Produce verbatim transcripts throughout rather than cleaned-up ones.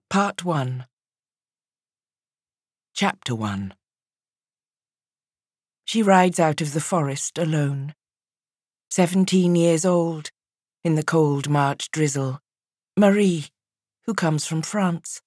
Part one. Chapter one. She rides out of the forest alone. Seventeen years old, in the cold March drizzle, Marie, who comes from France.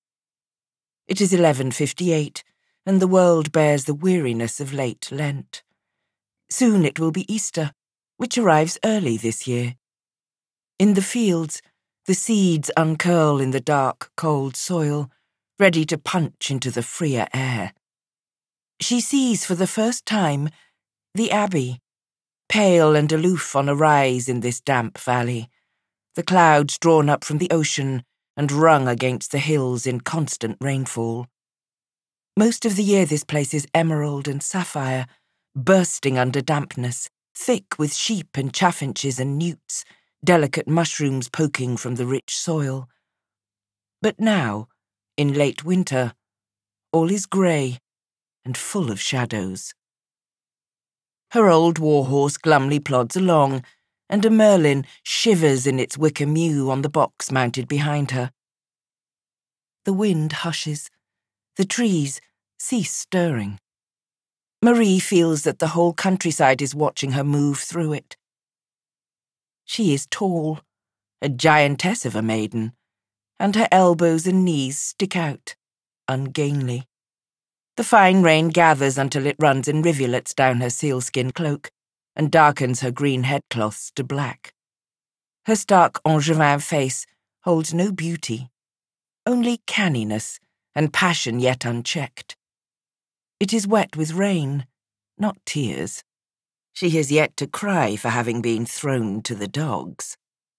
It is eleven fifty-eight, and the world bears the weariness of late Lent. Soon it will be Easter, which arrives early this year. In the fields, the seeds uncurl in the dark, cold soil, ready to punch into the freer air. She sees for the first time the Abbey, pale and aloof on a rise in this damp valley, the clouds drawn up from the ocean and wrung against the hills in constant rainfall. Most of the year this place is emerald and sapphire, bursting under dampness, thick with sheep and chaffinches and newts, delicate mushrooms poking from the rich soil. But now, in late winter, all is grey and full of shadows. Her old warhorse glumly plods along, and a merlin shivers in its wicker mew on the box mounted behind her. The wind hushes. The trees cease stirring. Marie feels that the whole countryside is watching her move through it. She is tall, a giantess of a maiden, and her elbows and knees stick out, ungainly. The fine rain gathers until it runs in rivulets down her sealskin cloak and darkens her green headcloths to black. Her stark Angevin face holds no beauty, only canniness and passion yet unchecked. It is wet with rain, not tears. She has yet to cry for having been thrown to the dogs.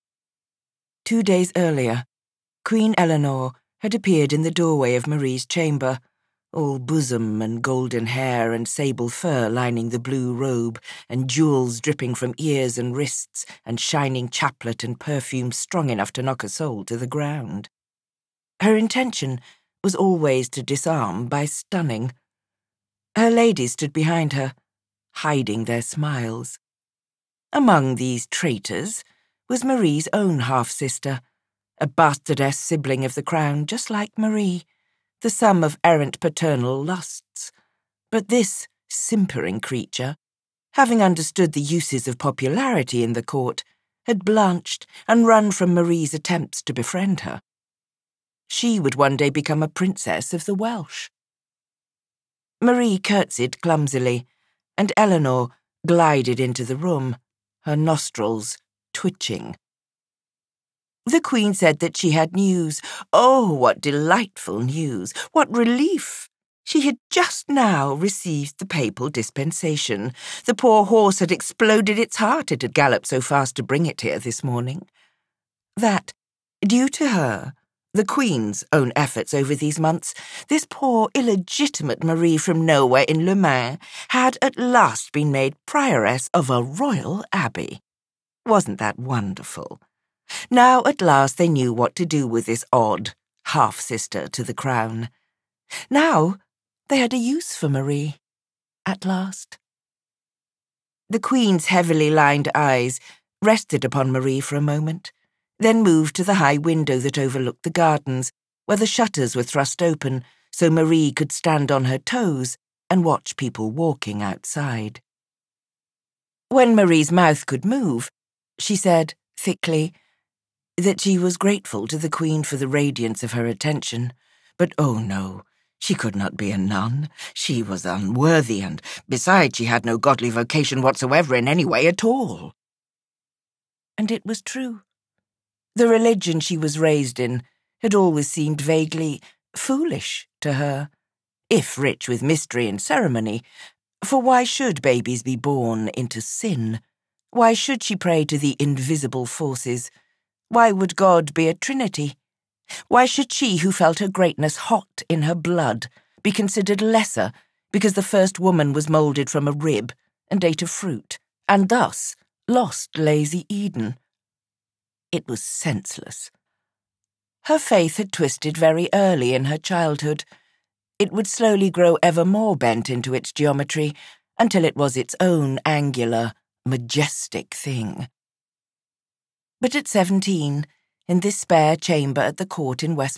Two days earlier, Queen Eleanor had appeared in the doorway of Marie's chamber, all bosom and golden hair and sable fur lining the blue robe, and jewels dripping from ears and wrists, and shining chaplet and perfume strong enough to knock a soul to the ground. Her intention was always to disarm by stunning. Her ladies stood behind her, hiding their smiles. Among these traitors was Marie's own half-sister, a bastardess sibling of the crown just like Marie, the sum of errant paternal lusts. But this simpering creature, having understood the uses of popularity in the court, had blanched and run from Marie's attempts to befriend her. She would one day become a princess of the Welsh. Marie curtsied clumsily, and Eleanor glided into the room, her nostrils twitching. The Queen said that she had news. Oh, what delightful news! What relief! She had just now received the papal dispensation. The poor horse had exploded its heart, it had galloped so fast to bring it here this morning. That, due to her, the Queen's own efforts over these months, this poor illegitimate Marie from nowhere in Le Mans had at last been made prioress of a royal abbey. Wasn't that wonderful? Now at last they knew what to do with this odd half-sister to the crown. Now they had a use for Marie. At last. The Queen's heavily lined eyes rested upon Marie for a moment, then moved to the high window that overlooked the gardens, where the shutters were thrust open so Marie could stand on her toes and watch people walking outside. When Marie's mouth could move, she said, thickly, that she was grateful to the Queen for the radiance of her attention, but oh no, she could not be a nun. She was unworthy, and besides she had no godly vocation whatsoever in any way at all. And it was true. The religion she was raised in had always seemed vaguely foolish to her, if rich with mystery and ceremony, for why should babies be born into sin? Why should she pray to the invisible forces? Why would God be a trinity? Why should she, who felt her greatness hot in her blood, be considered lesser because the first woman was moulded from a rib and ate a fruit, and thus lost lazy Eden? It was senseless. Her faith had twisted very early in her childhood. It would slowly grow ever more bent into its geometry until it was its own angular, majestic thing. But at seventeen, in this spare chamber at the court in West